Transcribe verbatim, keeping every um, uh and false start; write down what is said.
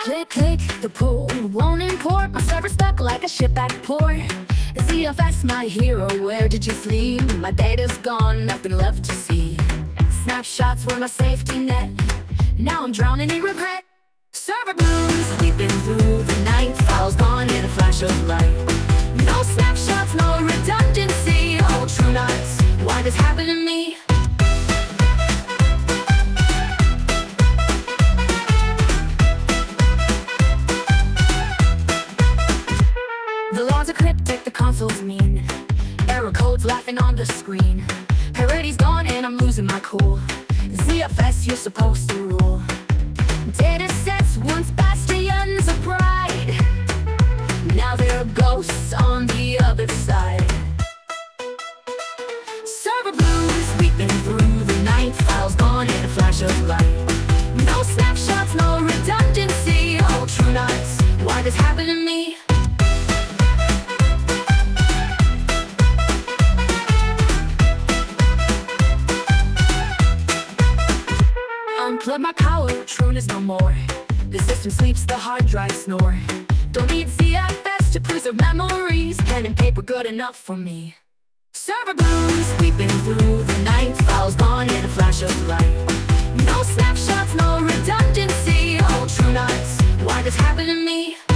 Click, click, the pool won't import. My server stuck like a ship at port. Z F S, my hero, where did you sleep? My data's gone, nothing left to see. Snapshots were my safety net. Now I'm drowning in regret. Server blues, sweeping through the night. Files gone in a flash of light. No snapshots, no redundancy. Oh, true nuts, why this happened to me? The laws are cryptic, the console's mean. Error codes laughing on the screen. Parity's gone and I'm losing my cool. Z F S, you're supposed to rule. Data sets, once bastions of pride. Now there are ghosts on the other side. Server blues, sweeping through the night. Files gone in a flash of light. No snapshots, no redundancy. Oh, true nuts, why this happened to me? Unplug my power, trueness no more. The system sleeps, the hard drive snore. Don't need Z F S to preserve memories. Pen and paper good enough for me. Server blues, sweeping through the night. Files gone in a flash of light. No snapshots, no redundancy. Oh, true nuts, why this happened to me?